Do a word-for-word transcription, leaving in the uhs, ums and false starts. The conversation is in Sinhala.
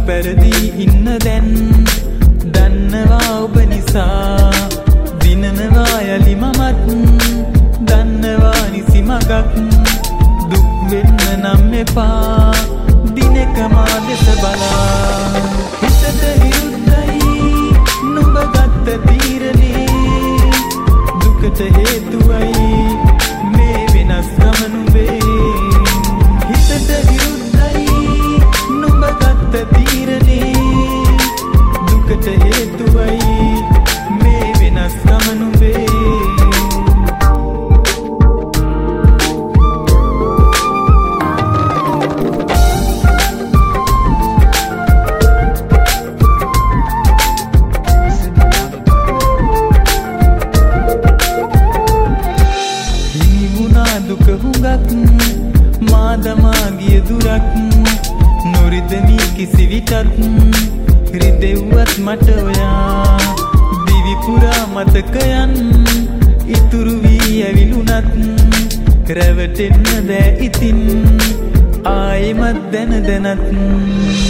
පැරදී ඉන්න දැන් දන්නවා ඔබ නිසා දිනනවා යලි මමත් දන්නවා නිසි මගක් දුක් වෙන්න නම් එපා දිනක මා දෙස බලා හිතට විරුද්ධයි නුඹ ගත්ත තීරණේ දුකට හේතුවයි මේ වෙනස්කම නුඹේ හිතට විරුද්ධයි නුඹ ගත්ත තීරණේ දුකට හේතුවයි මේ වෙනස්කම නුඹේ දුක හුඟක් මාදමා ගිය දුරක් නොරිදමි කිසි විටත් රිදෙව්වත් මට ඔයා දිවි පුරා මතකයන් ඉතුරු වී ඇවිලුණත් රැවටෙන්න දෑ ඉතින් ආයෙමත් දැන දැනත්